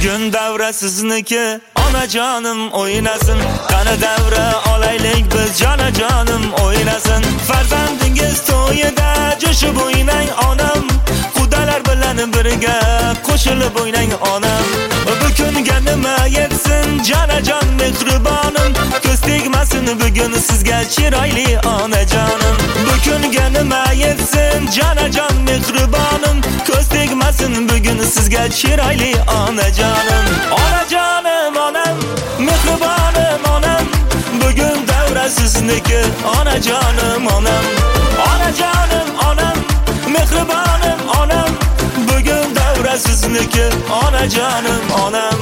Bugün davra sizniki, onajonim o'ynasın. Qani davra olaylik biz, jonajonim o'ynasın. Farzandingiz to'yida jo'shib o'ynang onam, qudalar bilan birga qo'shilib o'ynang onam. Bu kunga nima yetsin jonajon mehribonim, ko'z tegmasin bugun sizga chiroyli onajonim. Bu kunga nima yetsin jonajon mehribonim, ko'z tegmasin bugun sizga chiroyli onajonim. Onajonim onam, mehribonim onam, bugun davra sizniki, onajonim onam. Onajonim onam, mehribonim onam, bugun davra sizniki, onajonim onam.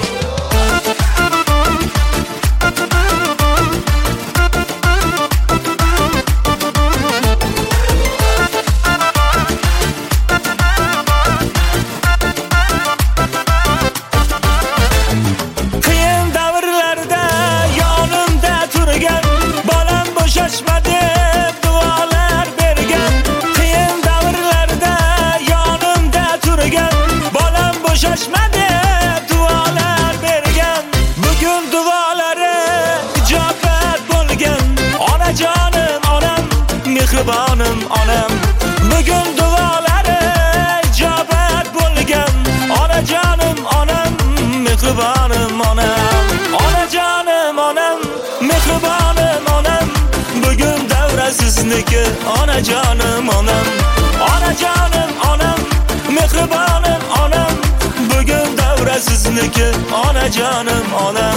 Mehribonim onam, bugun duolari ijobat bo'lgan. Onajonim onam, mehribonim onam. Onajonim onam, mehribonim onam, bugun davra sizniki, onajonim onam. Onajonim onam, mehribonim onam, bugun davra sizniki, onajonim onam.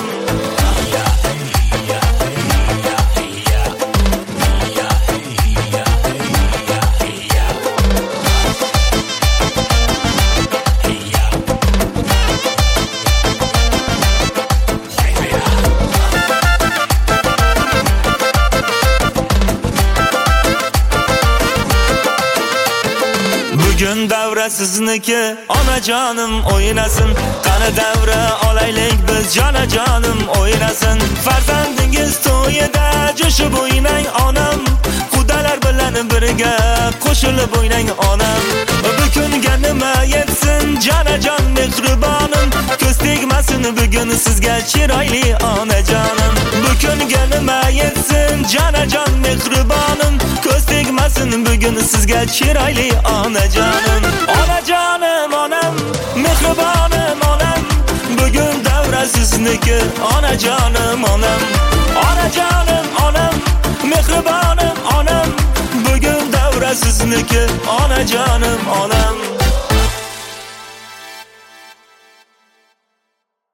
Bugün davra sizniki, onajonim o'ynasın. Qani davra olaylik biz, jonajonim o'ynasın. Farzandingiz to'yida jo'shib o'ynang onam, qudalar bilan birga qo'shilib o'ynang onam. Bu kunga nima yetsin jonajon mehribonim, ko'z tegmasin bugun sizga chiroyli onajonim. Bu kunga nima yetsin jonajon mehribonim, ko'z tegmasin bugun sizga chiroyli onajonim. Onajonim onam, mehribonim onam, bugun davra sizniki, onajonim onam. Onajonim onam, mehribonim onam, bugun davra sizniki, onajonim onam.